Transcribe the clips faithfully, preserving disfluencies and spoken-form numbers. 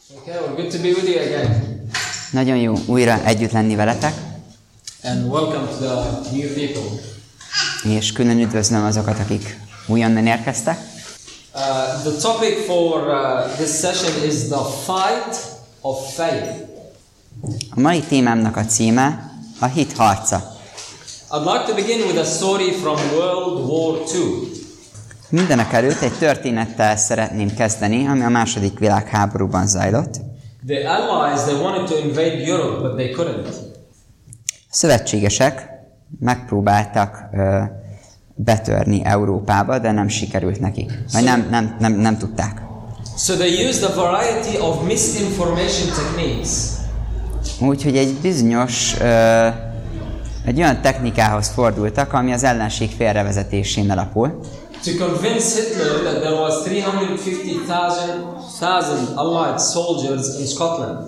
Okay, well, good to be with you again. Nagyon jó újra együtt lenni veletek. And welcome to the new people. És külön üdvözlöm azokat, akik újonnan érkeztek. Uh, the topic for uh, this session is the fight of faith. A mai témámnak a címe a hit harca. I'd like to begin with a story from World War Two. Mindenek előtt egy történettel szeretném kezdeni, ami a második világháborúban zajlott. The Allies, they wanted to invade Europe, but they couldn't. A szövetségesek megpróbáltak ö, betörni Európába, de nem sikerült nekik. Vagy nem, nem, nem, nem tudták. So they used a variety of misinformation techniques. Úgyhogy egy bizonyos, ö, egy olyan technikához fordultak, ami az ellenség félrevezetésén alapul. To convince Hitler that there was three hundred fifty thousand Allied soldiers in Scotland.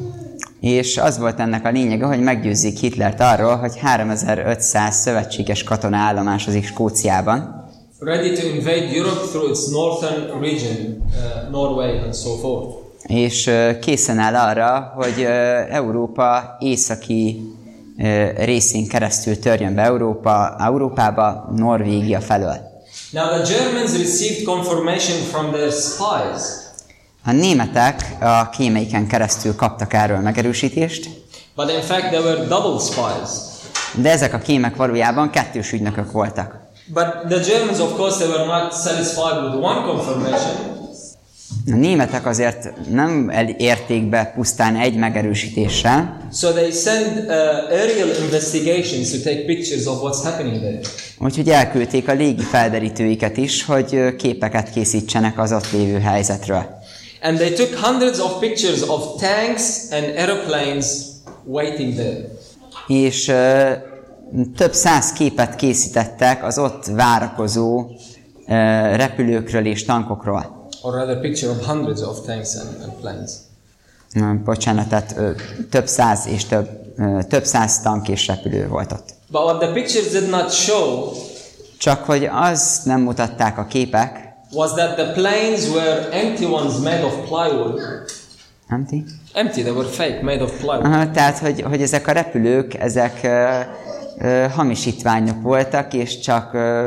És az volt ennek a lényege, hogy meggyőzzék Hitlert arról, hogy háromezer-ötszáz szövetséges katona állomásozik Skóciában. Ready to invade Europe through its northern region, uh, Norway and so forth. És uh, készen áll arra, hogy uh, Európa északi uh, részén keresztül törjön be Európa, Európába, Norvégia felől. Now the Germans received confirmation from their spies. A németek a kémeiken keresztül kaptak erről megerősítést, But in fact they were double spies. de ezek a kémek valójában kettős ügynökök voltak. But the Germans, of course, they were not satisfied with one confirmation. A németek azért nem érték be pusztán egy megerősítéssel, So they send uh, aerial investigations to take pictures of what's happening there. úgyhogy elküldték a légi felderítőiket is, hogy képeket készítsenek az ott lévő helyzetről. And they took hundreds of pictures of tanks and airplanes waiting there. És uh, több száz képet készítettek az ott várakozó uh, repülőkről és tankokról. Or rather, picture of hundreds of tanks and, and planes. Uh, bocsánat, tehát uh, több száz és több, uh, több száz tank és repülő volt ott. But what the pictures did not show Csak hogy az nem mutatták a képek, was that the planes were empty ones made of plywood. Empty? Empty, they were fake, made of plywood. Aha, tehát, hogy, hogy ezek a repülők, ezek uh, uh, hamisítványok voltak, és csak uh,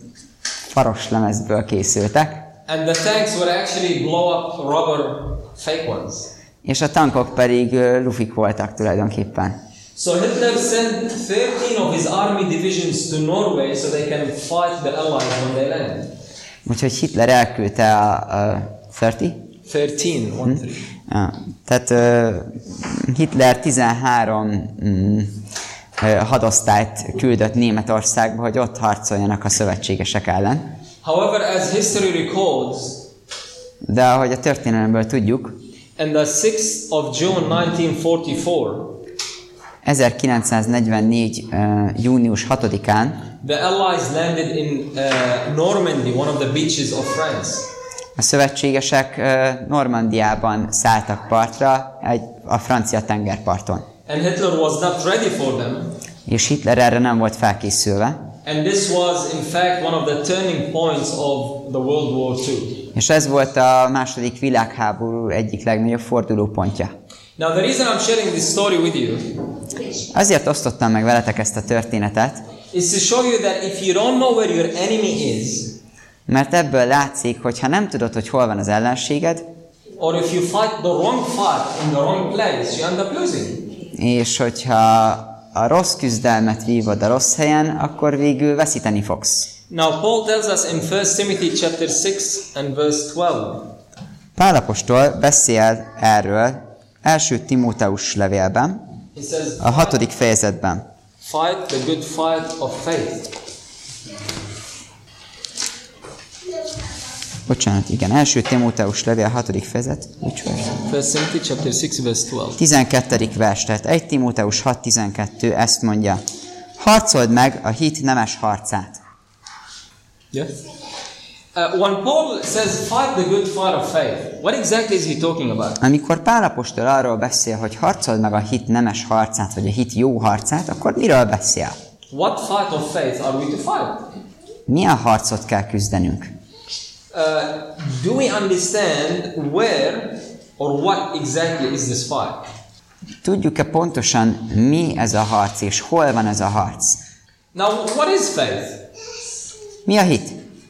faros lemezből készültek. And the tanks were actually blow-up rubber fake ones. És a tankok pedig uh, lufik voltak tulajdonképpen. So Hitler sent thirteen of his army divisions to Norway so they can fight the Allies when they land. Úgyhogy Hitler elküldte a, a harminc? thirteen, one three. Ja, tehát uh, Hitler tizenhárom mm, uh, hadosztályt küldött Németországba, hogy ott harcoljanak a szövetségesek ellen. However, as history records, De ahogy a történelemből tudjuk, on the sixth of June nineteen forty-four, ezerkilencszáznegyvennégy. Uh, június hatodikán the Allies landed in uh, Normandy, one of the beaches of France. a szövetségesek uh, Normandiában szálltak partra, egy, a francia tengerparton. And Hitler was not ready for them. És Hitler erre nem volt felkészülve. And this was, in fact, one of the turning points of the World War Two. És ez volt a második világháború egyik legnagyobb fordulópontja. Now, the reason I'm sharing this story with you Azért osztottam meg veletek ezt a történetet, is to show you that if you don't know where your enemy is, mert ebből látszik, hogy ha nem tudod, hogy hol van az ellenséged, or if you fight the wrong fight in the wrong place, you end up losing. és hogyha a rossz küzdelmet vívod a rossz helyen, akkor végül veszíteni fogsz. Now, Paul tells us in First Timothy chapter six and verse twelve. Pál apostol beszél erről első Timóteus levélben, He says, a hatodik fejezetben. fight the good fight of faith. Bocsánat, igen, első Timóteus levél, hatodik fejezet, úgyhogy. First Timothy chapter six verse twelve. tizenkettedik vers, tehát egy Timóteus hat tizenkettő ezt mondja. Harcold meg a hit nemes harcát. Yes. Uh, when Paul says fight the good fight of faith, what exactly is he talking about? Amikor Pál apostol arról beszél, hogy harcold meg a hit nemes harcát, vagy a hit jó harcát, akkor miről beszél? What fight of faith are we to fight? Milyen harcot kell küzdenünk? Uh, do we understand where Or what exactly is this fight? Tudjuk-e pontosan, mi ez a harc, és hol van ez a harc? Now, what is faith? Mi a hit?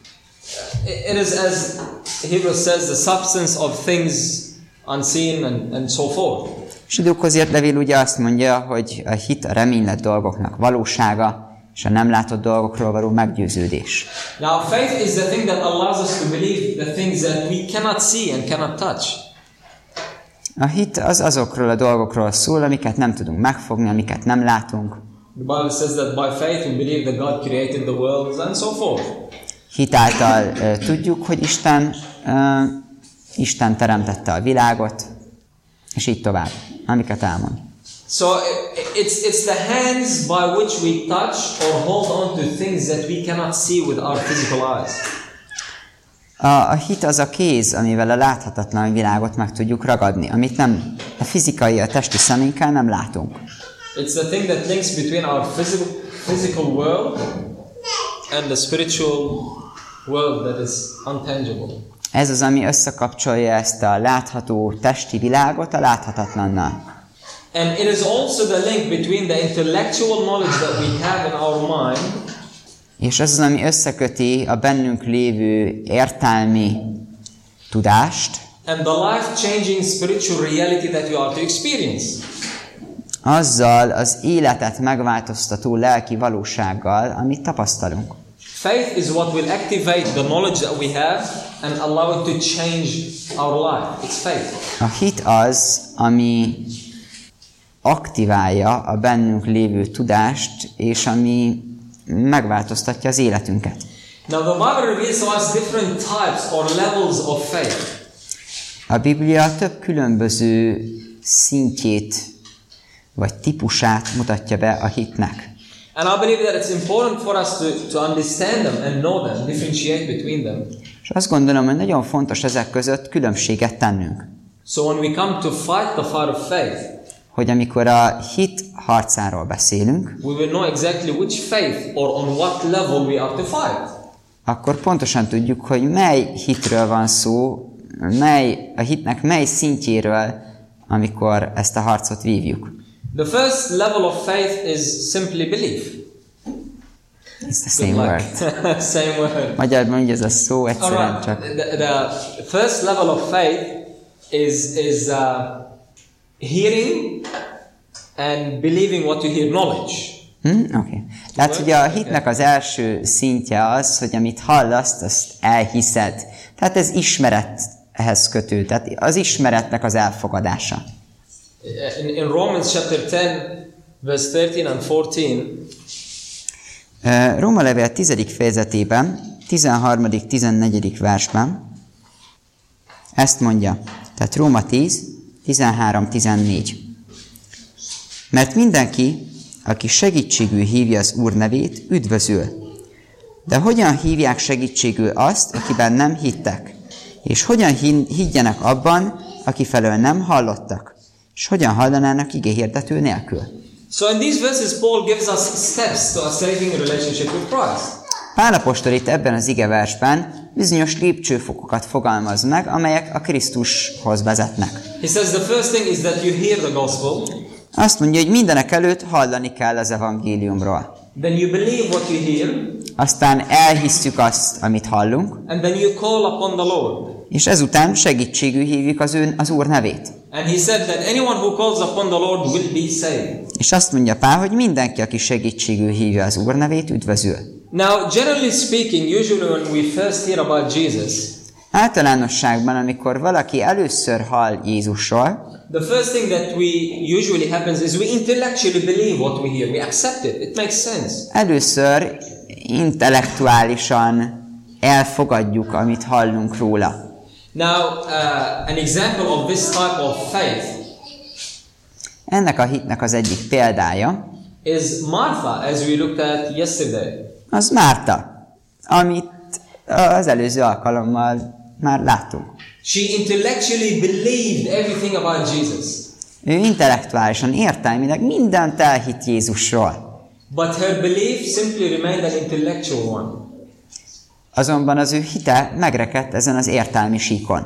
It is, as Hebrews says, the substance of things unseen and, and so forth. Zsidókhoz írt levél ugye azt mondja, hogy a hit a reménylett dolgoknak valósága, és a nem látott dolgokról való meggyőződés. Now, faith is the thing that allows us to believe the things that we cannot see and cannot touch. A hit az azokról a dolgokról szól, amiket nem tudunk megfogni, amiket nem látunk. The Bible says that by faith we believe that God created the world and so forth. Hit által uh, tudjuk, hogy Isten, uh, Isten teremtette a világot, és így tovább, amiket elmond. So it's, it's the hands by which we touch or hold on to things that we cannot see with our physical eyes. A, a hit az a kéz, amivel a láthatatlan világot meg tudjuk ragadni, amit nem a fizikai, a testi szemünkkel nem látunk. It's the thing that links between our physical, physical world and the spiritual world that is untangible. Ez az, ami összekapcsolja ezt a látható testi világot a láthatatlannal. And it is also the link between the intellectual knowledge that we have in our mind. És ez az, ami összeköti a bennünk lévő értelmi tudást And the life-changing spiritual reality that you are to experience. azzal az életet megváltoztató lelki valósággal, amit tapasztalunk. Faith is what will activate the knowledge that we have and allow it to change our life. It's faith. A hit az, ami aktiválja a bennünk lévő tudást, és ami megváltoztatja az életünket. Now the Bible reveals to us different types or levels of faith. A Biblia több különböző szintjét vagy típusát mutatja be a hitnek. And I believe that it's important for us to, to understand them and know them, differentiate between them. És azt gondolom, hogy nagyon fontos ezek között különbséget tennünk. So when we come to fight the fight of faith, Hogy amikor a hit harcáról beszélünk, we will know exactly which faith or on what level we are to fight. akkor pontosan tudjuk, hogy mely hitről van szó, mely, a hitnek mely szintjéről, amikor ezt a harcot vívjuk. The first level of faith is simply belief. It's the same word. Same word. Magyarban így ez a szó All egyszerűen right. csak. The, the first level of faith is is uh, hearing and believing what you hear, knowledge. Hm? Oké. Okay. Tehát ugye a hitnek az első szintje az, hogy amit hallasz, azt elhiszed. Tehát ez ismerethez kötő, tehát az ismeretnek az elfogadása. In, in Romans chapter ten, verse thirteen and fourteen, Uh, Róma levél tizedik fejezetében, tizenharmadik tizennegyedik versben ezt mondja, tehát Róma tíz, tizenhárom tizennégy. Mert mindenki, aki segítségül hívja az Úr nevét, üdvözül. De hogyan hívják segítségül azt, akiben nem hittek? És hogyan higgyenek abban, aki felől nem hallottak? És hogyan hallanának igéhirdető nélkül? so in these verses, Paul gives us steps to a saving relationship with Christ. Pál apostol itt ebben az igeversben bizonyos lépcsőfokokat fogalmaz meg, amelyek a Krisztushoz vezetnek. He says the first thing is that you hear the gospel, Azt mondja, hogy mindenek előtt hallani kell az evangéliumról. then you believe what you hear, Aztán elhisszük azt, amit hallunk, and then you call upon the Lord. és ezután segítségül hívjuk az, ő, az Úr nevét. And he said that anyone who calls upon the Lord will be saved. És azt mondja Pál, hogy mindenki, aki segítségül hívja az Úr nevét, üdvözül. Now, generally speaking, usually when we first hear about Jesus, Általánosságban, amikor valaki először hall Jézusról, the first thing that we usually happens is we intellectually believe what we hear. We accept it. It makes sense. először intellektuálisan elfogadjuk, amit hallunk róla. Now, uh, an example of this type of faith Ennek a hitnek az egyik példája is Martha, as we looked at yesterday. az Márta, amit az előző alkalommal már láttunk. She intellectually believed everything about Jesus, Ő intellektuálisan, értelmileg mindent elhitt Jézusról. but her belief simply remained an intellectual one. Azonban az ő hite megrekedt ezen az értelmi síkon.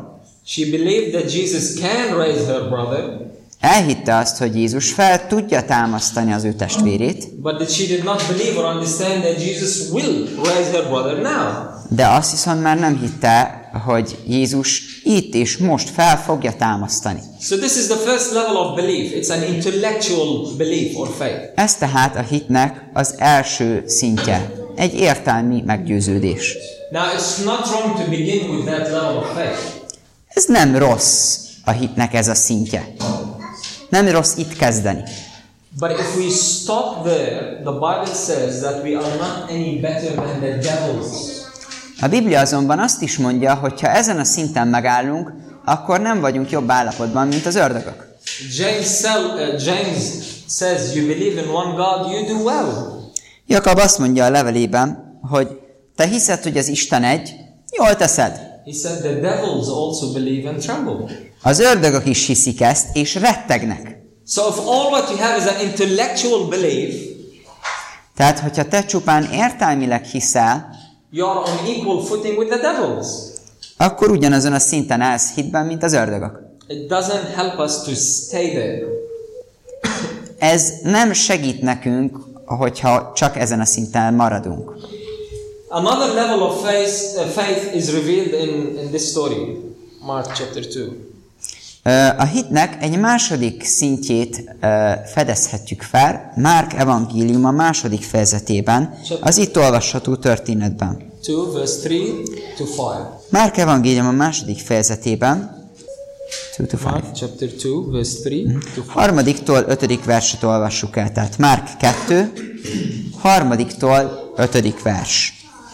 She believed that Jesus can raise her brother. Elhitte azt, hogy Jézus fel tudja támasztani az ő testvérét, But that she did not believe or understand that Jesus will raise her brother now. de azt viszont már nem hitte, hogy Jézus itt és most fel fogja támasztani. So this is the first level of belief. It's an intellectual belief or faith. Ez tehát a hitnek az első szintje, egy értelmi meggyőződés. Now it's not wrong to begin with that level of faith. Ez nem rossz a hitnek ez a szintje. Nem rossz itt kezdeni. But if we stop there, the Bible says that we are not any better than the devils. A Biblia azonban azt is mondja, hogy ha ezen a szinten megállunk, akkor nem vagyunk jobb állapotban, mint az ördögök. James, sell, uh, James says, you believe in one God, you do well. Jakab azt mondja a levelében, hogy te hiszed, hogy az Isten egy, jól teszed. He said the devils also believe and tremble. Az ördögök is hiszik ezt, és rettegnek. So if all what you have is an intellectual belief, Tehát, hogyha te csupán értelmileg hiszel, you are on equal footing with the devils. akkor ugyanazon a szinten állsz hitben, mint az ördögök. It doesn't help us to stay there. Ez nem segít nekünk, hogyha csak ezen a szinten maradunk. Another level of faith, uh, faith is revealed in, in this story, Mark chapter two. A hitnek egy második szintjét fedezhetjük fel Márk evangélium a második fejezetében, az itt olvasható történetben. two verse three to five. Márk evangélium a második fejezetében, two to five. Mark chapter two verse three to five. Harmadiktól ötödik verset olvassuk el, tehát Márk kettő, harmadiktól ötödik vers.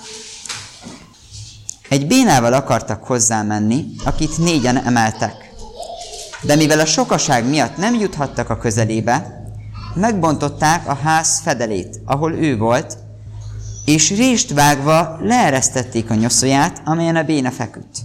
Egy bénával akartak hozzá menni, akit négyen emeltek. De mivel a sokaság miatt nem juthattak a közelébe, megbontották a ház fedelét, ahol ő volt, és rést vágva leeresztették a nyoszóját, amelyen a béna feküdt.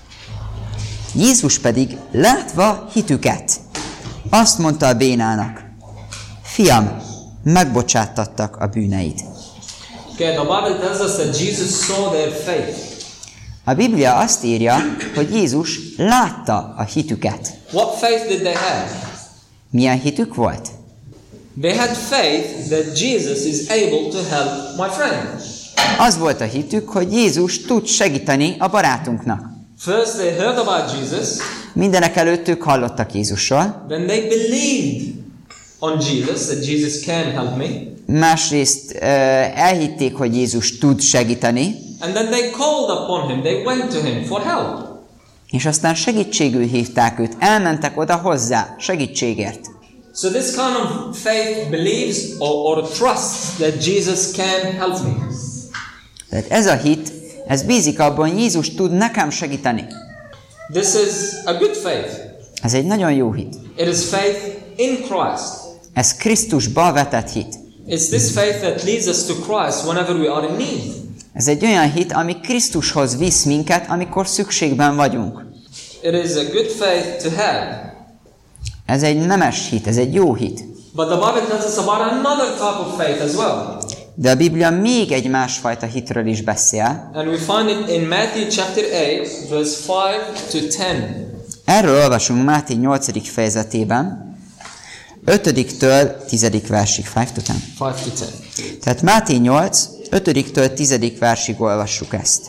Jézus pedig, látva hitüket, azt mondta a bénának, fiam, megbocsáttattak a bűneid. Okay, the Bible tells us that Jesus saw their faith. A Biblia azt írja, hogy Jézus látta a hitüket. What faith did they have? Milyen hitük volt? They had faith that Jesus is able to help my friend. Az volt a hitük, hogy Jézus tud segíteni a barátunknak. First they heard about Jesus, Mindenek előtt ők hallottak Jézusról, then they believed on Jesus, that Jesus can help me, másrészt uh, elhitték, hogy Jézus tud segíteni, and then they called upon him, they went to him for help. és aztán segítségül hívták őt, elmentek oda hozzá segítségért. So this kind of faith believes or, or trusts that Jesus can help me. Tehát ez a hit, ez bízik abban, hogy Jézus tud nekem segíteni. This is a good faith. Ez egy nagyon jó hit. It is faith in Christ. Ez Krisztusba vetett hit. It's this faith that leads us to Christ whenever we are in need. Ez egy olyan hit, ami Krisztushoz visz minket, amikor szükségben vagyunk. It is a good faith to have. Ez egy nemes hit, ez egy jó hit. But the Bible tells us about another type of faith as well. De a Biblia még egy másfajta hitről is beszél. And we find it in Matthew chapter eight, verse five to ten. Erről olvasunk Máté nyolcadik fejezetében, ötödiktől tizedik versig, five to ten. five to ten. Tehát Máté nyolc, ötödiktől tizedik versig olvassuk ezt.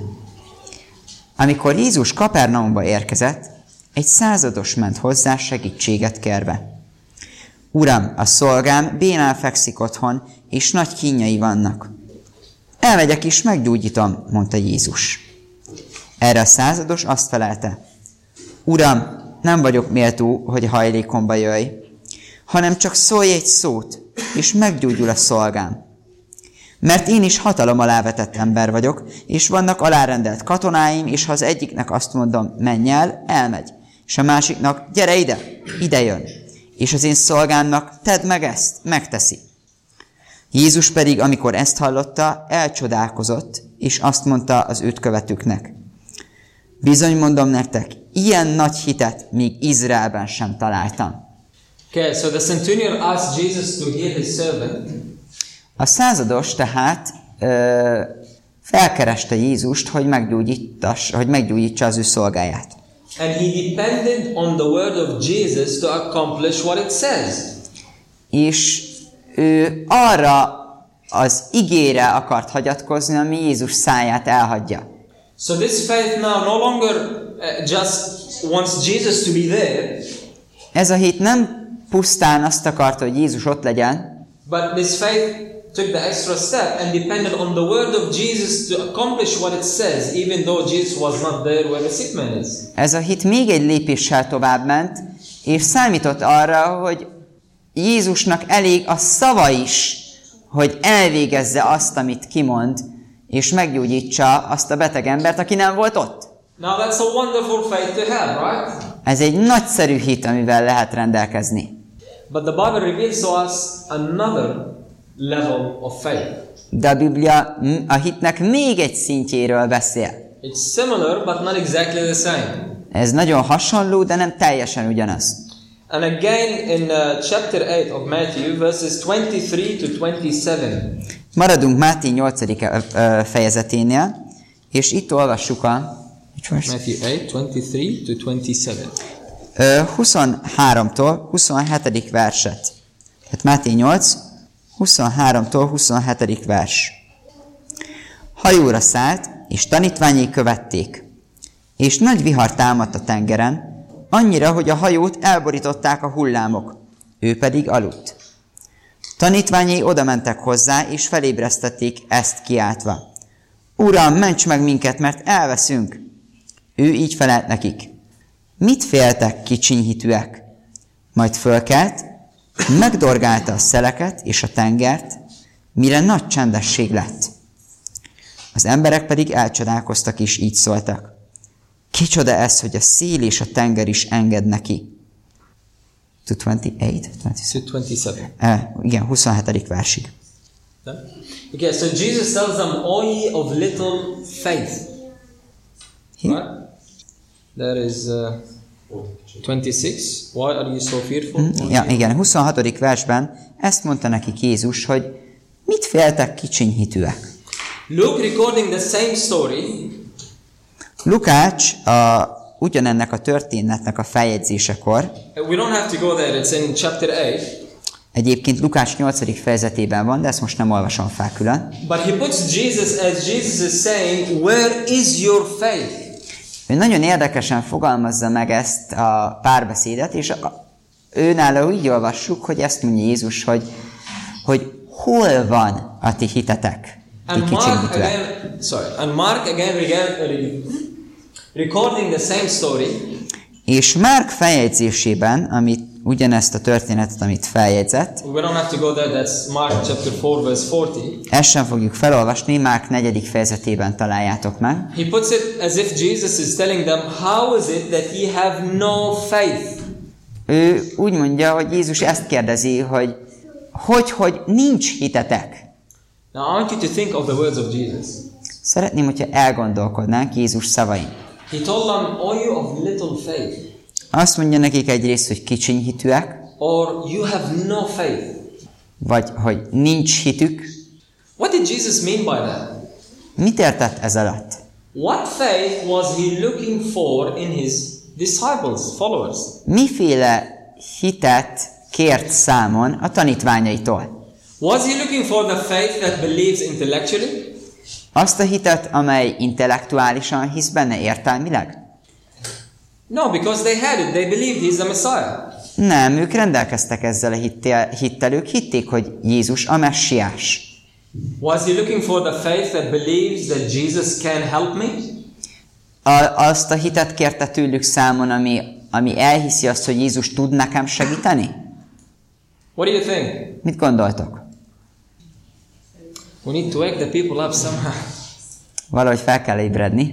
Amikor Jézus Kapernaumba érkezett, egy százados ment hozzá segítséget kérve. Uram, a szolgám bénán fekszik otthon, és nagy kínjai vannak. Elmegyek és meggyógyítom, mondta Jézus. Erre a százados azt felelte. Uram, nem vagyok méltó, hogy hajlékomba jöjj, hanem csak szólj egy szót, és meggyógyul a szolgám. Mert én is hatalom alá vetett ember vagyok, és vannak alárendelt katonáim, és ha az egyiknek azt mondom, menj el, elmegy, és a másiknak, gyere ide, ide jön, és az én szolgámnak, tedd meg ezt, megteszi. Jézus pedig, amikor ezt hallotta, elcsodálkozott, és azt mondta az őt követőknek. Bizony mondom nektek, ilyen nagy hitet még Izraelben sem találtam. Okay, so the centurion asked Jesus to heal his servant. A százados tehát ö, felkereste Jézust, hogy meggyógyítsa, hogy meggyógyítsa az ő szolgáját. And he depended on the word of Jesus to accomplish what it says. És ő arra az igére akart hagyatkozni, ami Jézus száját elhagyja. So this faith now no longer uh, just wants Jesus to be there. Ez a hit nem pusztán azt akarta, hogy Jézus ott legyen, but this faith took the extra step and depended on the word of Jesus to accomplish what it says, even though Jesus was not there where the sick man is. Ez a hit még egy lépéssel tovább ment, és számított arra, hogy Jézusnak elég a szava is, hogy elvégezze azt, amit kimond, és meggyógyítsa azt a beteg embert, aki nem volt ott. Now that's a wonderful faith to have, right? Ez egy nagyszerű hit, amivel lehet rendelkezni. But the Bible reveals to us another level of faith. De a Biblia a hitnek még egy szintjéről beszél. It's similar, but not exactly the same. Ez nagyon hasonló, de nem teljesen ugyanaz. And again in uh, chapter eight of Matthew, verses twenty-three to twenty-seven. Maradunk Máté nyolcadik fejezeténél, és itt olvassuk a Matthew eight, twenty-three to twenty-seven. huszonháromtól huszonhetedik verset. Tehát Máté nyolc, huszonháromtól huszonhetedik vers. Hajóra szállt, és tanítványai követték. És nagy vihar támadt a tengeren, annyira, hogy a hajót elborították a hullámok. Ő pedig aludt. Tanítványai odamentek hozzá, és felébresztették ezt kiáltva. Uram, ments meg minket, mert elveszünk! Ő így felelt nekik. Mit féltek, kicsinyhitűek? Majd fölkelt, megdorgálta a szeleket és a tengert, mire nagy csendesség lett. Az emberek pedig elcsodálkoztak és így szóltak. Kicsoda ez, hogy a szél és a tenger is enged neki. To twenty-eight? To twenty-seven. Eh, igen, huszonhetedik versig. Okay, so Jesus tells them, "O ye of little faith." Right? There is uh, twenty-six. Why are you so fearful? Mm, ja, igen, huszonhatodik versben ezt mondta nekik Jézus, hogy mit féltek, kicsinyhitűek. Luke recording the same story. Lukács a, ugyanennek a történetnek a feljegyzésekor, We don't have to go there, it's in chapter eight. Egyébként Lukács nyolcadik fejezetében van, de ezt most nem olvasom fel külön. But he puts Jesus as Jesus is saying, where is your faith? Ő nagyon érdekesen fogalmazza meg ezt a párbeszédet, és a, őnála így olvassuk, hogy ezt mondja Jézus, hogy, hogy hol van a ti hitetek, ti kicsinyítőek. Sorry, and Mark again recording the same story. És Márk feljegyzésében, amit ugyanezt a történetet, amit feljegyzett, we don't have to go there, that's Mark chapter four verse forty. Ezt sem fogjuk felolvasni, Márk negyedik fejezetében találjátok meg. He puts it as if Jesus is telling them, how is it that ye have no faith? Ő úgy mondja, hogy Jézus ezt kérdezi, hogy hogy, hogy nincs hitetek. Now I want you to think of the words of Jesus. Szeretném, hogyha elgondolkodnánk Jézus szavain. He told them, all you of little faith. Azt mondja nekik egyrészt, hogy kicsinyhitűek, or you have no faith. Vagy hogy nincs hitük. What did Jesus mean by that? Mit értett ez alatt? What faith was he looking for in his disciples, followers? Miféle hitet kért számon a tanítványaitól? Was he looking for the faith that believes intellectually? Azt a hitet, amely intellektuálisan hisz benne értelmileg? No, because they had it. They believed he's the Messiah. Nem, ők rendelkeztek ezzel a hittel, hittel, ők hitték, hogy Jézus a messiás. Was he looking for the faith that believes that Jesus can help me? A, azt a hitet kérte tőlük számon, ami, ami elhiszi azt, hogy Jézus tud nekem segíteni? What do you think? Mit gondoltok? We need to wake the people up somehow. Valahogy fel kell ébredni.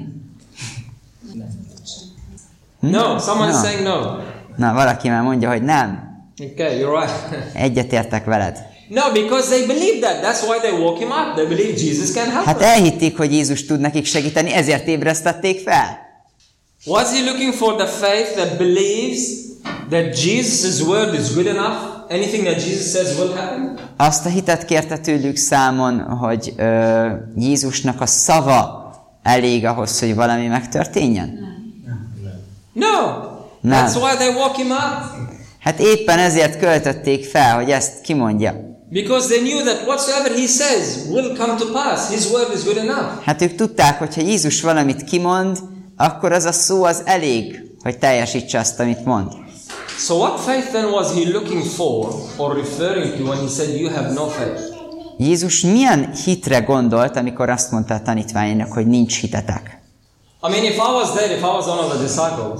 Hm? No, someone's no. saying no. Na, valaki már mondja, hogy nem. Okay, you're right. Egyetértek veled. No, because they believe that. That's why they woke him up. They believe Jesus can help Hát them. elhitték, hogy Jézus tud nekik segíteni, ezért ébresztették fel. Was he looking for the faith that believes that Jesus' word is good enough? Anything that Jesus says will happen? Azt a hitet kérte tőlük számon, hogy ö, Jézusnak a szava elég ahhoz, hogy valami megtörténjen? No. Nem. That's why they walk him out. Hát éppen ezért költötték fel, hogy ezt kimondja. Because they knew that whatsoever he says will come to pass. His word is good enough. Hát ők tudták, hogy ha Jézus valamit kimond, akkor az a szó az elég, hogy teljesítse azt, amit mond. So what faith then was he looking for or referring to when he said you have no faith? Jézus milyen hitre gondolt, amikor azt mondta a tanítványainak, hogy nincs hitetek? I mean, if I was there, if I was one of the disciples,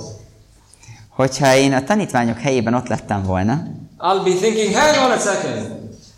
hogyha én a tanítványok helyében ott lettem volna, I'll be thinking, hang on a second.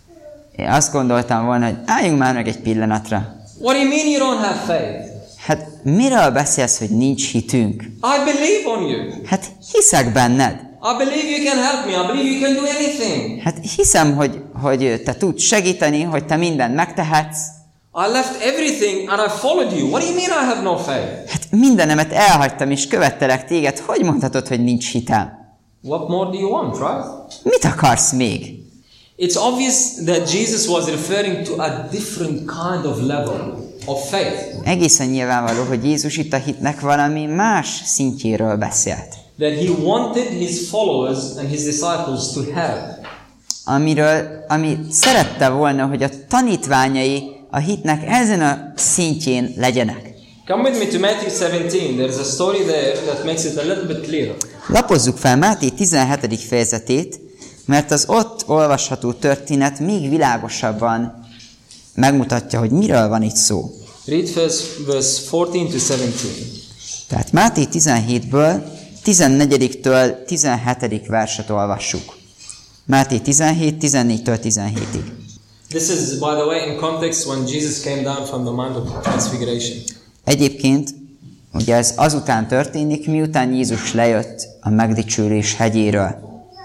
Én azt gondoltam volna, hogy álljunk már meg egy pillanatra. What do you mean you don't have faith? Hát miről beszélsz, hogy nincs hitünk? I believe on you. Hát hiszek benned. I believe you can help me. I believe you can do anything. Hát hiszem, hogy, hogy te tudsz segíteni, hogy te mindent megtehetsz. I left everything and I followed you. What do you mean I have no faith? Hát mindenemet elhagytam és követtelek téged. Hogy mondhatod, hogy nincs hitem? What more do you want, right? Mit akarsz még? It's obvious that Jesus was referring to a different kind of level of faith. Egészen nyilvánvaló, hogy Jézus itt a hitnek valami más szintjéről beszélt. That he wanted his followers and his disciples to have. Amiről, ami szerette volna, hogy a tanítványai a hitnek ezen a szintjén legyenek. Come with me to Matthew seventeen. There's a story there that makes it a little bit clearer. Lapozzuk fel Máté tizenhetedik fejezetét, mert az ott olvasható történet még világosabban megmutatja, hogy miről van itt szó. Read first verse fourteen to seventeen. Tehát Máté tizenhétből tizennegyediktől tizenhetedik verset olvassuk. Máté tizenhét, tizennégytől tizenhétig. This is, by the way, in context when Jesus came down from the Mount of Transfiguration. Egyébként, ugye ez azután történik, miután Jézus lejött a megdicsülés hegyéről.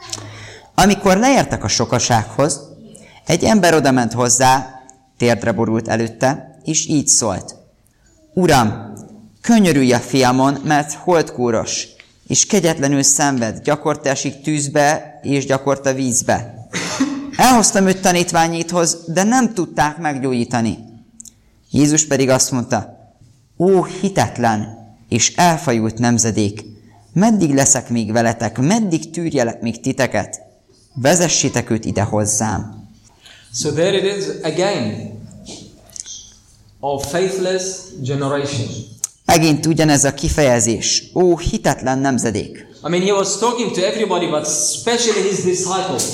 Amikor leértek a sokasághoz, egy ember odament hozzá, térdre borult előtte, és így szólt. Uram, könyörülj a fiamon, mert holdkúros, és kegyetlenül szenved, gyakorta esik tűzbe, és gyakorta vízbe. Elhoztam őt tanítványéthoz, de nem tudták meggyógyítani. Jézus pedig azt mondta, ó hitetlen és elfajult nemzedék, meddig leszek még veletek, meddig tűrjelek még titeket? Vezessétek őt ide hozzám. So there it is again. A faithless generation. Megint ugyanez a kifejezés. Ó, hitetlen nemzedék. I mean, he was talking to everybody, but especially his disciples.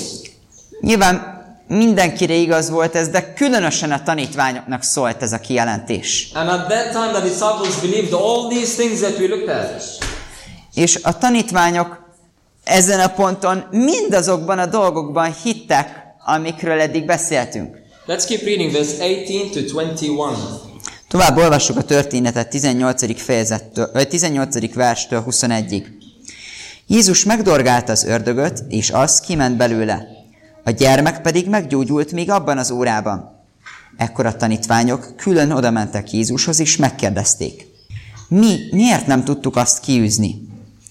Nyilván mindenkire igaz volt ez, de különösen a tanítványoknak szólt ez a kijelentés. And at that time the disciples believed all these things that we looked at. És a tanítványok ezen a ponton mindazokban a dolgokban hittek, amikről eddig beszéltünk. Let's keep reading verse eighteen to twenty-one. Tovább olvassuk a történetet tizennyolcadik fejezettől, vagy tizennyolcadik verstől huszonegyig. Jézus megdorgálta az ördögöt, és az kiment belőle. A gyermek pedig meggyógyult még abban az órában. Ekkor a tanítványok külön odamentek Jézushoz, és megkérdezték. Mi, miért nem tudtuk azt kiűzni?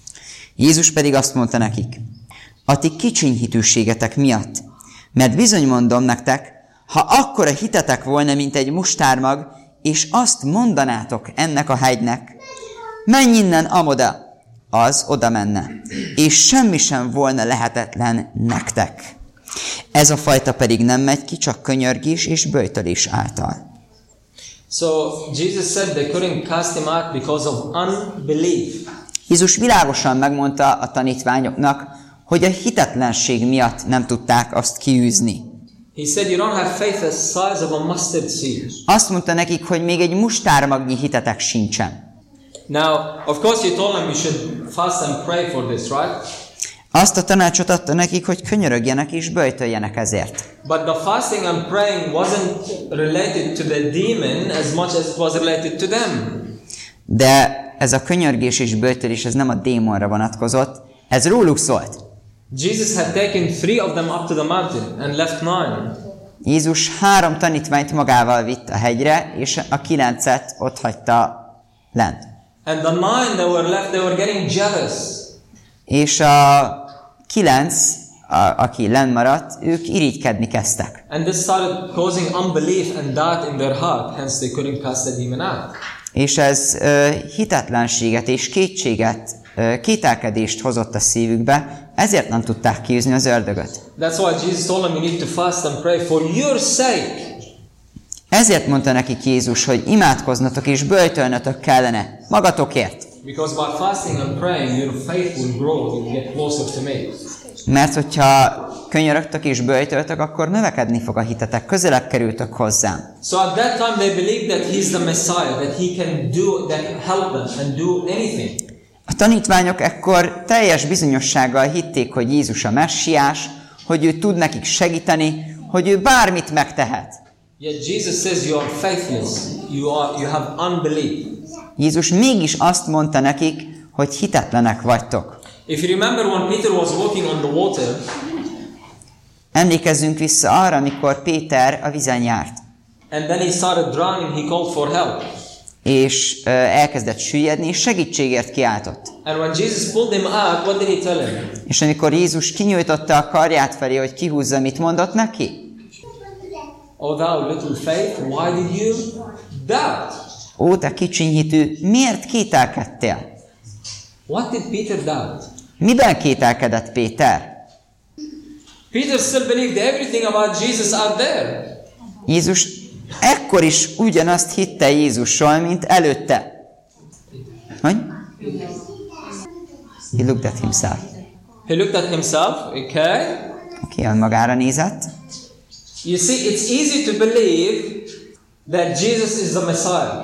Jézus pedig azt mondta nekik. A ti kicsiny hitűségetek miatt. Mert bizony mondom nektek, ha akkora hitetek volna, mint egy mustármag, és azt mondanátok ennek a hegynek, menj innen amoda, az oda menne, és semmi sem volna lehetetlen nektek. Ez a fajta pedig nem megy ki, csak könyörgés és böjtölés által. So Jesus said they couldn't cast him out because of unbelief. Jézus világosan megmondta a tanítványoknak, hogy a hitetlenség miatt nem tudták azt kiűzni. He said you don't have faith the size of a mustard seed. Azt mondta nekik, hogy még egy mustármagnyi hitetek sincsen. Now, of course you told them you should fast and pray for this, right? Azt a tanácsot adta nekik, hogy könyörögjenek és böjtöljenek ezért. But the fasting and praying wasn't related to the demon as much as it was related to them. De ez a könyörgés és böjtölés, ez nem a démonra vonatkozott, ez róluk szólt. Jesus had taken three of them up to the mountain and left nine. Jézus három tanítványt magával vitt a hegyre, és a kilencet ott hagyta lent. And the nine that were left, they were getting jealous. És a kilenc, a, aki lent maradt, ők irigykedni kezdtek. And this started causing unbelief and doubt in their heart, hence they couldn't cast the demon out. És ez uh, hitetlenséget és kétséget kételkedést hozott a szívükbe, ezért nem tudták kiűzni az ördögöt. That's why Jesus told them, you need to fast and pray for your sake. Ezért mondta nekik Jézus, hogy imádkoznatok és böjtölnötök kellene magatokért. Because by fasting and praying, your faith will grow, you will get closer to me. Mert hogyha könyörögtök és böjtöltök, akkor növekedni fog a hitetek, közelebb kerültök hozzám. So at that time they believed that he's the Messiah, that he can do, that help them and do anything. A tanítványok ekkor teljes bizonyossággal hitték, hogy Jézus a messiás, hogy ő tud nekik segíteni, hogy ő bármit megtehet. Yet Jesus says you are faithless, you are, you have unbelief. Jézus mégis azt mondta nekik, hogy hitetlenek vagytok. If you remember when Peter was walking on the water, emlékezzünk vissza arra, amikor Péter a vízen járt. And then he started drowning, he called for help. És uh, elkezdett süllyedni, és segítségért kiáltott. And when Jesus pulled him out, what did he tell him? És amikor Jézus kinyújtotta a karját felé, hogy kihúzza, mit mondott neki? Oh thou little faith, why did you doubt? Ó, te kicsiny hitű, miért kételkedtél? What did Peter doubt? Miben kételkedett Péter? Peter still believed everything about Jesus out there. Jézus ekkor is ugyanazt hitte Jézusról, mint előtte. Hogy? He looked at himself. He looked at himself, okay? Oké, okay, magára nézett. You see, it's easy to believe that Jesus is the Messiah.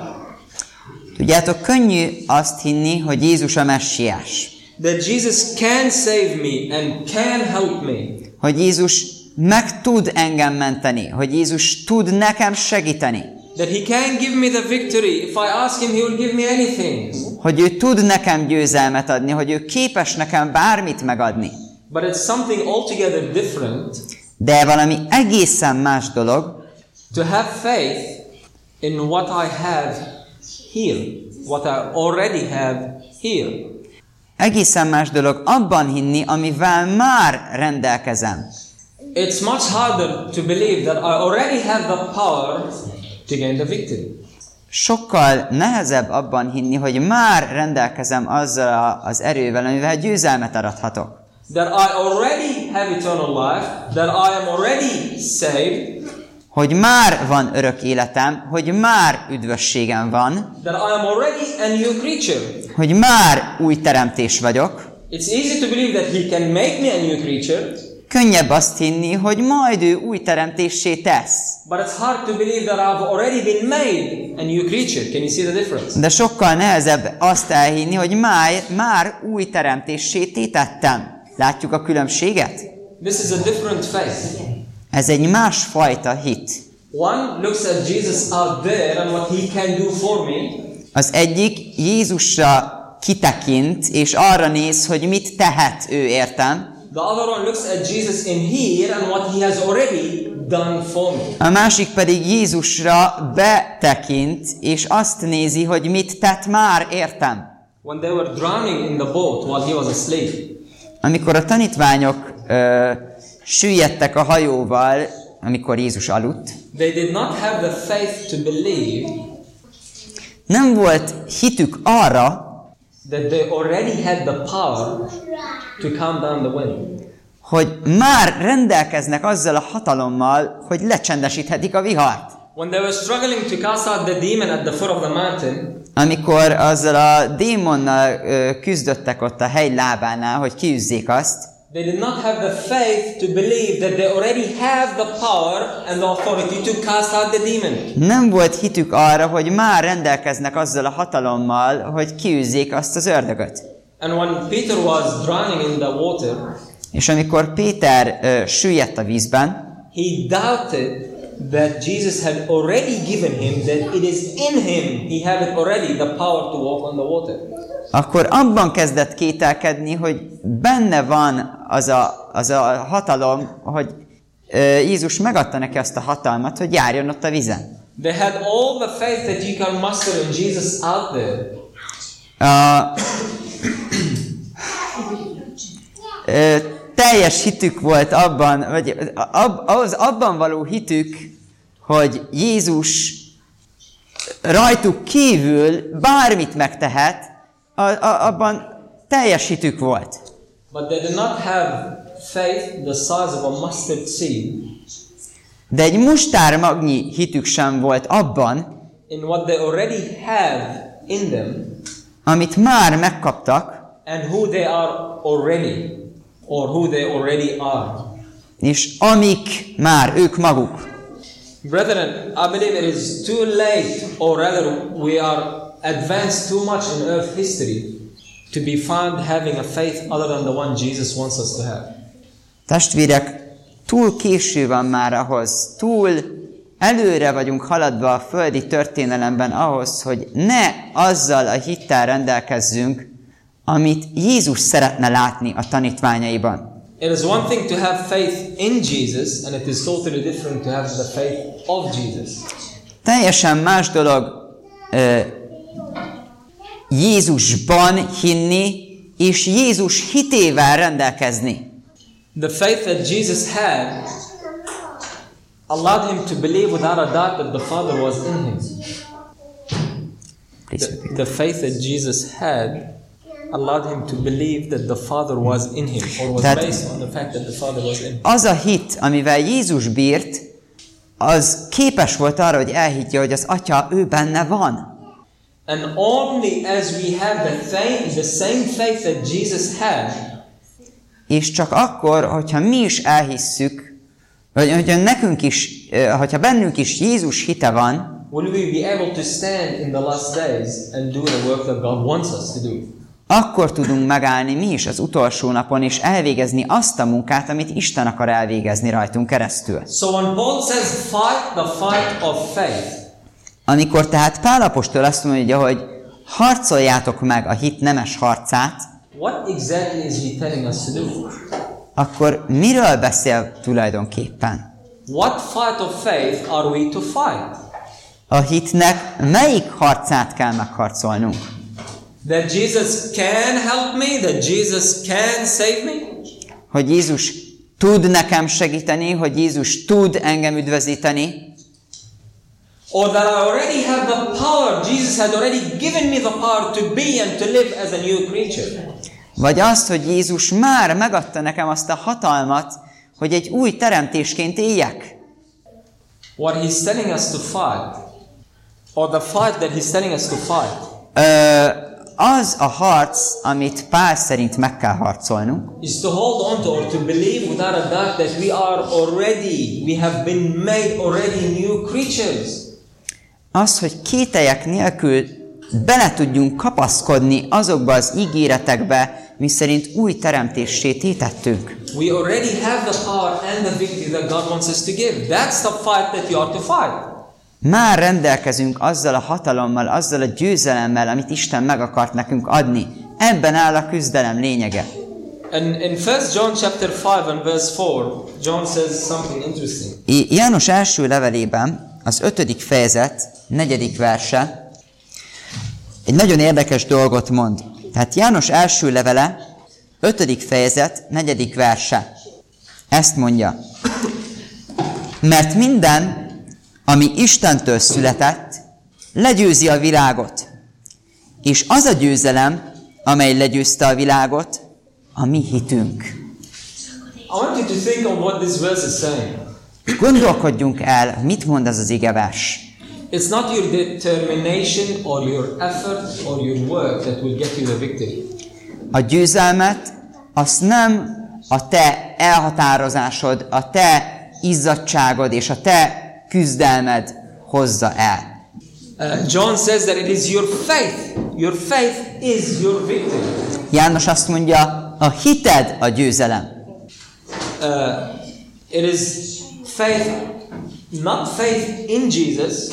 Tudjátok, könnyű azt hinni, hogy Jézus a messiás. That Jesus can save me and can help me. Hogy Jézus meg tud engem menteni, hogy Jézus tud nekem segíteni. That he can give me the victory. If I ask him, he will give me anything. Hogy ő tud nekem győzelmet adni, hogy ő képes nekem bármit megadni. But it's something altogether different. De valami egészen más dolog. To have faith in what I have here, what I already have here. Egészen más dolog abban hinni, amivel már rendelkezem. It's much harder to believe that I already have the power to gain the victory. Sokkal nehezebb abban hinni, hogy már rendelkezem azzal az erővel, amivel győzelmet arathatok. That I already have eternal life, that I am already saved. Hogy már van örök életem, hogy már üdvösségem van. That I am already a new creature. Hogy már új teremtés vagyok. It's easy to believe that he can make me a new creature. Könnyebb azt hinni, hogy majd ő új teremtéssé tesz. But it's hard to believe that I've already been made a new creature. Can you see the difference? De sokkal nehezebb azt elhinni, hogy már, már új teremtéssé tétettem. Látjuk a különbséget? This is a different faith. Ez egy másfajta hit. One looks at Jesus out there and what he can do for me. Az egyik Jézusra kitekint, és arra néz, hogy mit tehet ő értem. The other one looks at Jesus in here and what he has already done for me. A másik pedig Jézusra betekint, és azt nézi, hogy mit tett már értem. When they were drowning in the boat while he was asleep. Amikor a tanítványok ö, süllyedtek a hajóval, amikor Jézus aludt, they did not have the faith to believe nem volt hitük arra, that they already had the power to calm down the wind. Hogy már rendelkeznek azzal a hatalommal, hogy lecsendesíthetik a vihart. When they were struggling to cast out the demon at the foot of the mountain, amikor azzal a démonnal ö, küzdöttek ott a hegy lábánál, hogy kiűzzék azt, they did not have the faith to believe that they already have the power and the authority to cast out the demon. Nem volt hitük arra, hogy már rendelkeznek azzal a hatalommal, hogy kiűzzék azt az ördögöt. And when Peter was drowning in the water, és amikor Péter ö, süllyedt a vízben, he doubted that Jesus had already given him, that it is in him, he had it already, the power to walk on the water. Akkor abban kezdett kételkedni, hogy benne van az a, az a hatalom, hogy ö, Jézus megadta neki azt a hatalmat, hogy járjon ott a vízen. They had all the faith that you can muster in Jesus out there. Uh, ö, teljes hitük volt abban, vagy ab, az abban való hitük, hogy Jézus rajtuk kívül bármit megtehet, a, a, abban teljes hitük volt. But they did not have faith the size of a mustard seed. De egy mustármagnyi hitük sem volt abban, in what they already have in them, amit már megkaptak, and who they are already, or who they already are. És amik már ők maguk. Brethren, I believe it is too late, or rather we are advanced too much in earth history to be found having a faith other than the one Jesus wants us to have. Testvérek, túl késő van már ahhoz, túl előre vagyunk haladva a földi történelemben ahhoz, hogy ne azzal a hittel rendelkezzünk, amit Jézus szeretne látni a tanítványaiban. It is one thing to have faith in Jesus, and it is totally different to have the faith of Jesus. Teljesen más dolog ö, Jézusban hinni, és Jézus hitével rendelkezni. The faith that Jesus had allowed him to believe without a doubt that the Father was in him. The, the faith that Jesus had allowed him to believe that the Father was in him, or was Tehát based on the fact that the Father was in him. Az a hit, amivel Jézus bírt, az képes volt arra, hogy elhiggye, hogy az Atya ő benne van. And only as we have the same, the same faith that Jesus had, és csak akkor, hogyha mi is elhisszük, vagy hogyha nekünk is, hogyha bennünk is Jézus hite van, will we be able to stand in the last days and do the work that God wants us to do. Akkor tudunk megállni mi is az utolsó napon, és elvégezni azt a munkát, amit Isten akar elvégezni rajtunk keresztül. So when Paul says fight the fight of faith, amikor tehát Pál apostol azt mondja, hogy harcoljátok meg a hit nemes harcát, what exactly is he telling us to do? akkor miről beszél tulajdonképpen? What fight of faith are we to fight? A hitnek melyik harcát kell megharcolnunk? That Jesus can help me, that Jesus can save me? Hogy Jézus tud nekem segíteni, hogy Jézus tud engem üdvözíteni? Or that I already have the power, Jesus had already given me the power to be and to live as a new creature? Vagy azt, hogy Jézus már megadta nekem azt a hatalmat, hogy egy új teremtésként éljek? What he's telling us to fight, or the fight that he's telling us to fight, Ö, az a harc, amit Pál szerint meg kell harcolnunk, is to hold on to or to believe without a doubt that we are already, we have been made already new creatures. az, hogy kételyek nélkül bele tudjunk kapaszkodni azokba az ígéretekbe, miszerint új teremtéssé tétettünk. We already have the power and the victory that God wants us to give. That's the fight that you are to fight. Már rendelkezünk azzal a hatalommal, azzal a győzelemmel, amit Isten meg akart nekünk adni. Ebben áll a küzdelem lényege. And in First John chapter five and verse four, John says something interesting. I János első levelében, az ötödik fejezet, negyedik verse, egy nagyon érdekes dolgot mond. Tehát János első levele, ötödik fejezet, negyedik verse. Ezt mondja. Mert minden, ami Istentől született, legyőzi a világot. És az a győzelem, amely legyőzte a világot, a mi hitünk. I want you to think of what this verse is saying. Gondolkodjunk el, mit mond ez az igevers. It's not your determination or your effort or your work that will get you the victory. A győzelmet, azt nem a te elhatározásod, a te izzadságod és a te küzdelmed hozza el. Uh, John says that it is your faith. Your faith is your victory. János azt mondja, a hited a győzelem. Uh, it is faith, not faith in Jesus,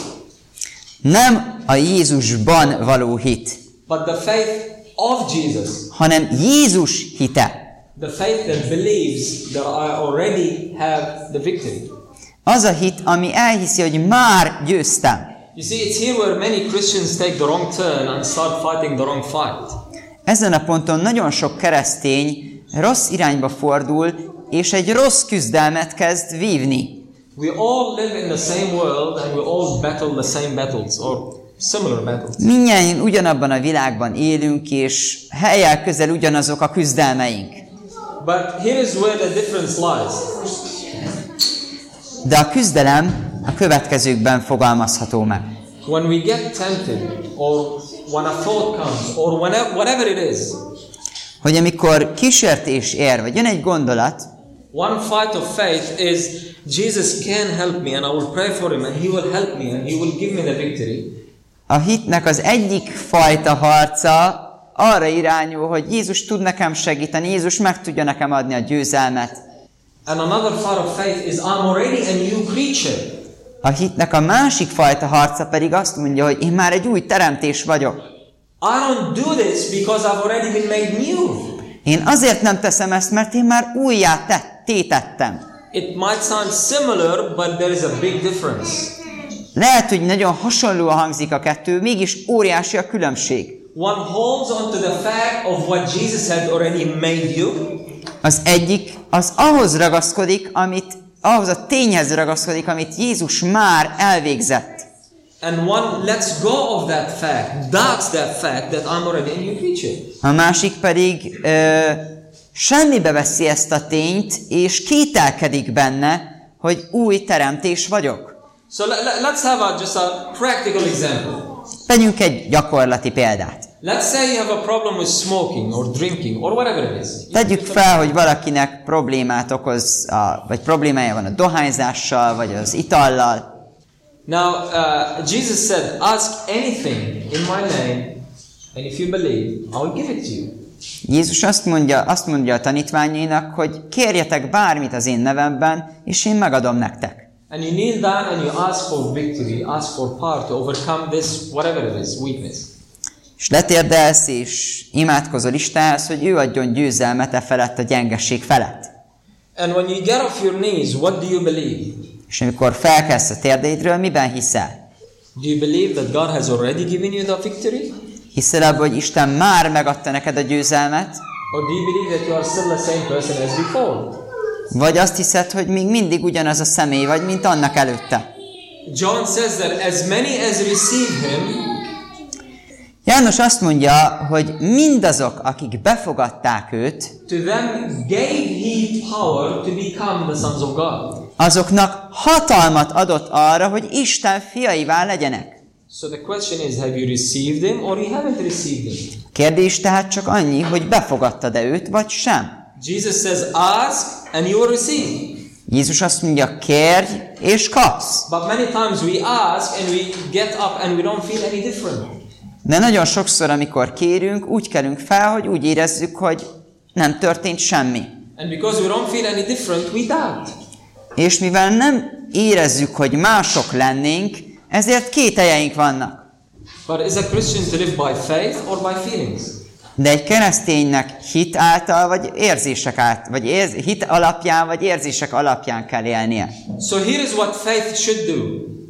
Nem a Jézusban való hit, but the faith of Jesus. hanem Jézus hite. The faith that believes that I already have the victory. Az a hit, ami elhiszi, hogy már győztem. You see, it's here where many Christians take the wrong turn and start fighting the wrong fight. Ezen a ponton nagyon sok keresztény rossz irányba fordul, és egy rossz küzdelmet kezd vívni. We all live in the same world and we all battle the same battles, or Similar battles. Mindnyájan ugyanabban a világban élünk, és helyel közel ugyanazok a küzdelmeink. But here is where the difference lies. De a küzdelem a következőkben fogalmazható meg. When we get tempted, or when a thought comes, or whenever, whatever it is, Hogy amikor kísértés ér, vagy jön egy gondolat, one fight of faith is Jesus can help me, and I will pray for him, and he will help me, and he will give me the victory. a hitnek az egyik fajta harca arra irányul, hogy Jézus tud nekem segíteni, Jézus meg tudja nekem adni a győzelmet. And another fight of faith is I'm already a new creature. A hitnek a másik fajta harca pedig azt mondja, hogy én már egy új teremtés vagyok. I don't do this because I've already been made new. Én azért nem teszem ezt, mert én már újjá tett, tétettem. It might sound similar, but there is a big difference. Lehet, hogy nagyon hasonlóan hangzik a kettő, mégis óriási a különbség. One holds on to the fact of what Jesus had already made you. Az egyik az ahhoz ragaszkodik, amit, ahhoz a tényhez ragaszkodik, amit Jézus már elvégzett. And one lets go of that fact, doubts that fact that I'm already a new creature. A másik pedig ö, semmibe veszi ezt a tényt, és kételkedik benne, hogy új teremtés vagyok. So let, let, let's have a, just a practical example. Vegyünk egy gyakorlati példát. Let's say you have a problem with smoking or drinking or whatever it is. Tegyük fel, hogy valakinek problémát okoz, a, vagy problémája van a dohányzással, vagy az itallal. Now, uh, Jesus said, ask anything in my name, and if you believe, I will give it to you. Jézus azt mondja, azt mondja a tanítványainak, hogy kérjetek bármit az én nevemben, és én megadom nektek. And you kneel down and you ask for victory, ask for power to overcome this, whatever it is, weakness. És letérdelsz, és imádkozol Istenhez, hogy ő adjon győzelmet e felett, a gyengeség felett. And when you get off your knees, what do you believe? És amikor felkelsz a térdeidről, miben hiszel? Do you believe that God has already given you the victory? Hiszel abban, hogy Isten már megadta neked a győzelmet? Or do you believe that you are still the same person as before? Vagy azt hiszed, hogy még mindig ugyanaz a személy vagy, mint annak előtte? John says that as many as receive him, János azt mondja, hogy mindazok, akik befogadták őt, to them gave he power to become the sons of God. azoknak hatalmat adott arra, hogy Isten fiaivá legyenek. So the question is, have you received him or you haven't received him? Kérdés tehát csak annyi, hogy befogadtad-e őt, vagy sem. Jesus says, ask and you will receive. Jézus azt mondja, kérj és kapsz. But many times we ask and we get up and we don't feel any different. De nagyon sokszor, amikor kérünk, úgy kelünk fel, hogy úgy érezzük, hogy nem történt semmi. And because we don't feel any different, we doubt. És mivel nem érezzük, hogy mások lennénk, ezért kételjeink vannak. But is a Christian to live by faith or by feelings? De egy kereszténynek hit által, vagy érzések által, vagy érz, hit alapján, vagy érzések alapján kell élnie. So here is what faith should do.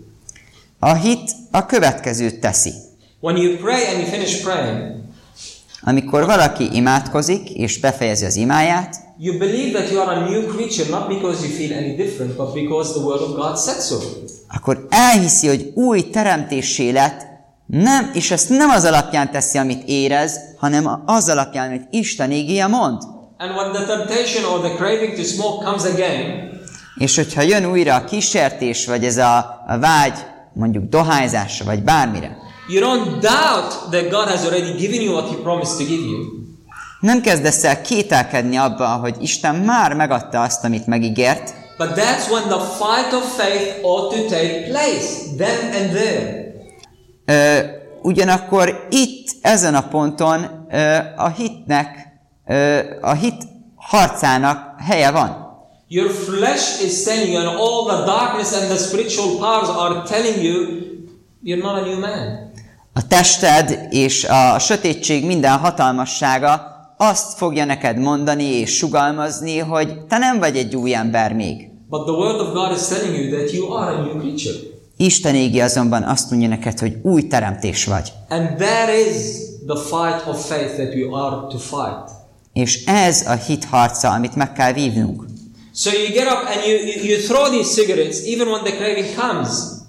A hit a következőt teszi. When you pray and you finish praying, amikor valaki imádkozik, és befejezi az imáját, you believe that you are a new creature, not because you feel any different, but because the word of God said so. akkor elhiszi, hogy új teremtéssé lett, nem, és ezt nem az alapján teszi, amit érez, hanem az alapján, amit Isten igéje mond. And when the temptation or the craving to smoke comes again, és hogyha jön újra a kísértés, vagy ez a, a vágy, mondjuk dohányzásra, vagy bármire, you don't doubt that God has already given you what he promised to give you. nem kezdesz el kételkedni abban, hogy Isten már megadta azt, amit megígért, But that's when the fight of faith ought to take place, then and there. Ö, ugyanakkor itt, ezen a ponton ö, a hitnek, ö, a hit harcának helye van. Your flesh is telling you, and all the darkness and the spiritual powers are telling you, you're not a new man. A tested és a sötétség minden hatalmassága azt fogja neked mondani és sugalmazni, hogy te nem vagy egy új ember még. But the word of God is telling you that you are a new creature. Isten ége azonban azt mondja neked, hogy új teremtés vagy. And that is the fight of faith that we are to fight. És ez a hit harca, amit meg kell vívnunk. So you get up and you, you, you throw these cigarettes even when the craving comes.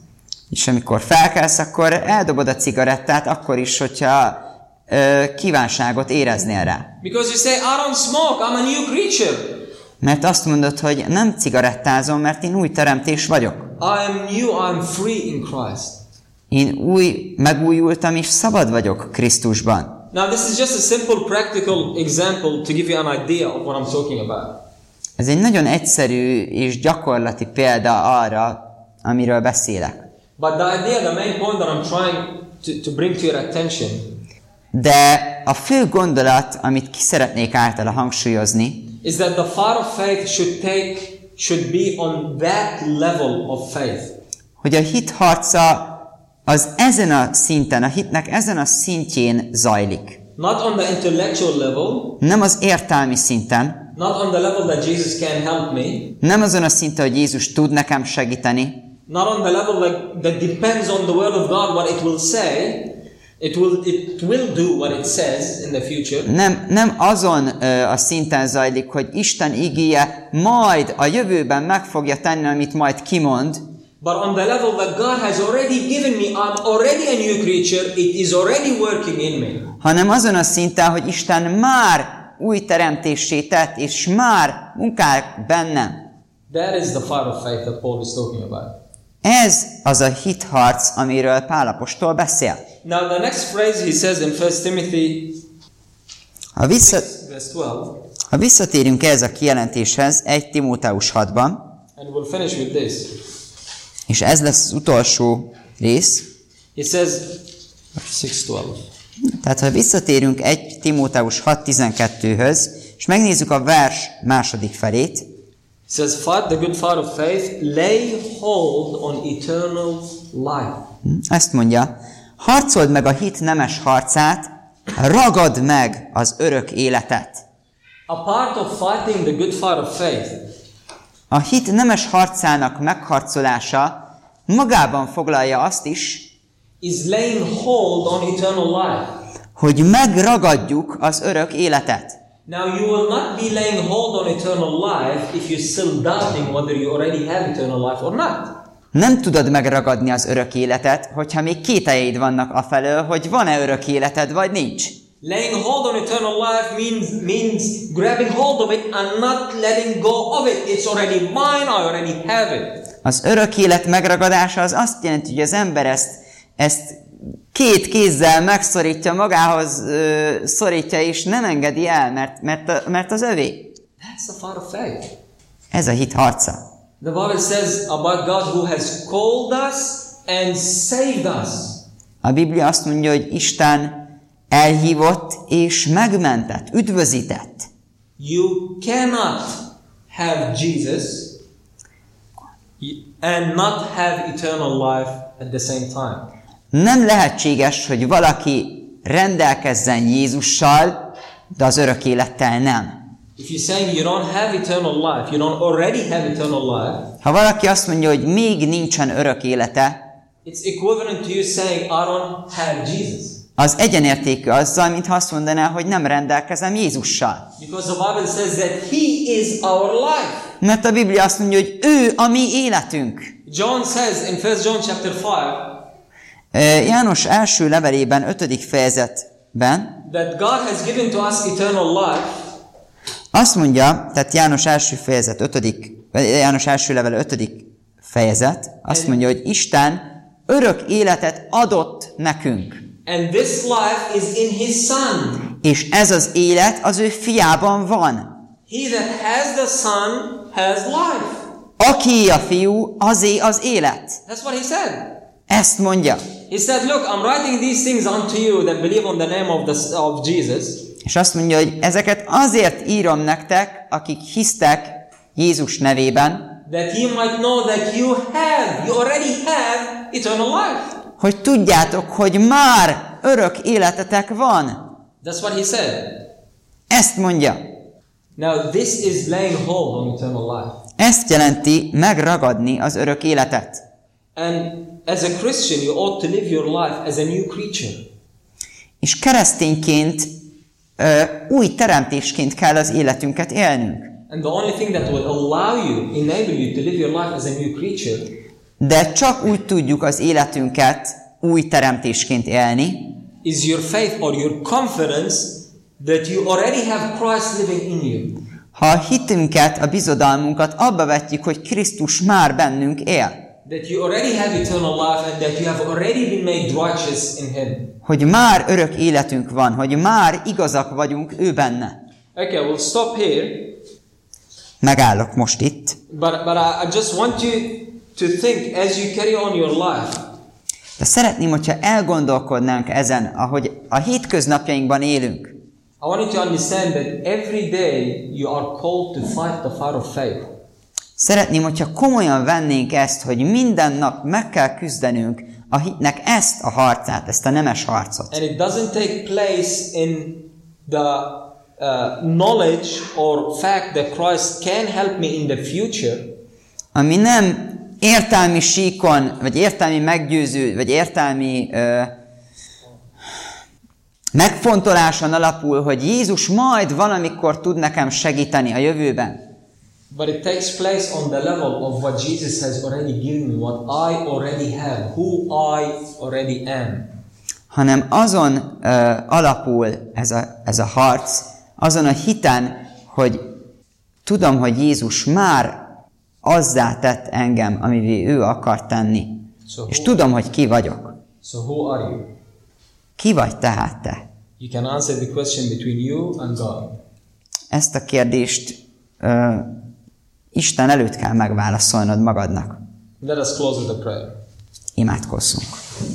És amikor felkelsz, akkor eldobod a cigarettát, akkor is, hogyha ö, kívánságot éreznél rá. Because you say, I don't smoke, I'm a new creature. Mert azt mondod, hogy nem cigarettázom, mert én új teremtés vagyok. I am new, I am free in Christ. Én új, megújultam és szabad vagyok Krisztusban. Now this is just a simple practical example to give you an idea of what I'm talking about. Ez egy nagyon egyszerű és gyakorlati példa arra, amiről beszélek. But the idea, the main point that I'm trying to, to bring to your attention, de a fő gondolat, amit ki szeretnék általa hangsúlyozni, is that the fight of faith should take, should be on that level of faith. Hogy a hit harca az ezen a szinten, a hitnek ezen a szintjén zajlik. Not on the intellectual level. Nem az értelmi szinten. Not on the level that Jesus can help me. Nem azon a szinten, hogy Jézus tud nekem segíteni. Not on the level that, that depends on the word of God, what it will say. It will, it will do what it says in the future. Nem, nem azon ö, a szinten zajlik, hogy Isten igéje majd a jövőben meg fogja tenni, amit majd kimond. But on the level that God has already given me, I'm already a new creature, it is already working in me. Hanem azon a szinten, hogy Isten már új teremtéssé tett, és már munkál bennem. That is the fight of faith that Paul is talking about. Ez az a hitharc, amiről Pál apostol beszél. Now the next phrase he says in First Timothy ha, vissza, verse twelve. Ha visszatérünk ehhez a kijelentéshez, egy Timóteus hatban, and we'll finish with this. És ez lesz az utolsó rész. He says six twelve. Tehát ha visszatérünk egy Timóteus hat tizenkettőhöz, és megnézzük a vers második felét. It says, fight the good fight of faith, lay hold on eternal life. Ezt mondja, harcold meg a hit nemes harcát, ragad meg az örök életet. A part of fighting the good fight of faith. A hit nemes harcának megharcolása magában foglalja azt is, is laying hold on eternal life. Hogy megragadjuk az örök életet. Now you will not be laying hold on eternal life if you're still doubting whether you already have eternal life or not. Nem tudod megragadni az örök életet, hogyha még kételjeid vannak afelől, hogy van-e örök életed, vagy nincs. Laying hold on eternal life means, means grabbing hold of it and not letting go of it. It's already mine, I already have it. Az örök élet megragadása az azt jelenti, hogy az ember ezt, ezt két kézzel megszorítja, magához ö, szorítja, és nem engedi el, mert, mert, mert az övé. That's the fight of faith. Ez a hit harca. The Bible says about God who has called us and saved us. A Biblia azt mondja, hogy Isten elhívott és megmentett, üdvözített. You cannot have Jesus and not have eternal life at the same time. Nem lehetséges, hogy valaki rendelkezzen Jézussal, de az örök élettel nem. If you're saying you don't have eternal life, you don't already have eternal life. Ha valaki azt mondja, hogy még nincsen örök élete, it's equivalent to you saying I don't have Jesus. Az egyenértékű azzal, mintha azt mondaná, hogy nem rendelkezem Jézussal. Because the Bible says that He is our life. Mert a Biblia azt mondja, hogy ő a mi életünk. John says in First John chapter five. János első levelében, ötödik fejezetben, that God has given to us eternal life. Azt mondja, tehát János első fejezet, ötödik, János első levele, ötödik fejezet, azt mondja, hogy Isten örök életet adott nekünk. And this life is in His Son. És ez az élet az ő fiában van. He that has the Son has life. Aki a fiú, azé az élet. That's what He said. Ezt mondja. He said, look, I'm writing these things unto you that believe on the name of, the, of Jesus. És azt mondja, hogy ezeket azért írom nektek, akik hisztek Jézus nevében, that he might know that you have, you already have eternal life. Hogy tudjátok, hogy már örök életetek van. That's what he said. Ezt mondja. Now this is laying hold on eternal life. Ezt jelenti megragadni az örök életet. And as a Christian, you ought to live your life as a new creature. És keresztényként uh, új teremtésként kell az életünket élnünk. And the only thing that will allow you, enable you to live your life as a new creature, De csak úgy tudjuk az életünket új teremtésként élni, is your faith or your confidence that you already have Christ living in you. Ha a hitünket, a bizodalmunkat abba vetjük, hogy Krisztus már bennünk él. That you already have eternal life and that you have already been made righteous in Him. Hogy már örök életünk van, hogy már igazak vagyunk ő benne. Okay, we'll stop here. Megállok most itt. But, but I, I just want you to think as you carry on your life. De szeretném, hogyha elgondolkodnánk ezen, ahogy a hétköznapjainkban élünk. I want you to understand that every day you are called to fight the fight of faith. Szeretném, hogyha komolyan vennénk ezt, hogy minden nap meg kell küzdenünk a hitnek ezt a harcát, ezt a nemes harcot. And it doesn't take place in the uh, knowledge or fact that Christ can help me in the future. Ami nem értelmi síkon, vagy értelmi meggyőző, vagy értelmi ö, megfontoláson alapul, hogy Jézus majd valamikor tud nekem segíteni a jövőben. But it takes place on the level of what Jesus has already given me, what I already have, who I already am. Hanem azon ö, alapul ez a, ez a harc, azon a hiten, hogy tudom, hogy Jézus már azzá tett engem, amivé ő akar tenni. So és tudom, hogy ki vagyok. So who are you? Ki vagy tehát te? You can answer the question between you and God. Ezt a kérdést uh, Isten előtt kell megválaszolnod magadnak. Let us close with a prayer. Imádkozzunk.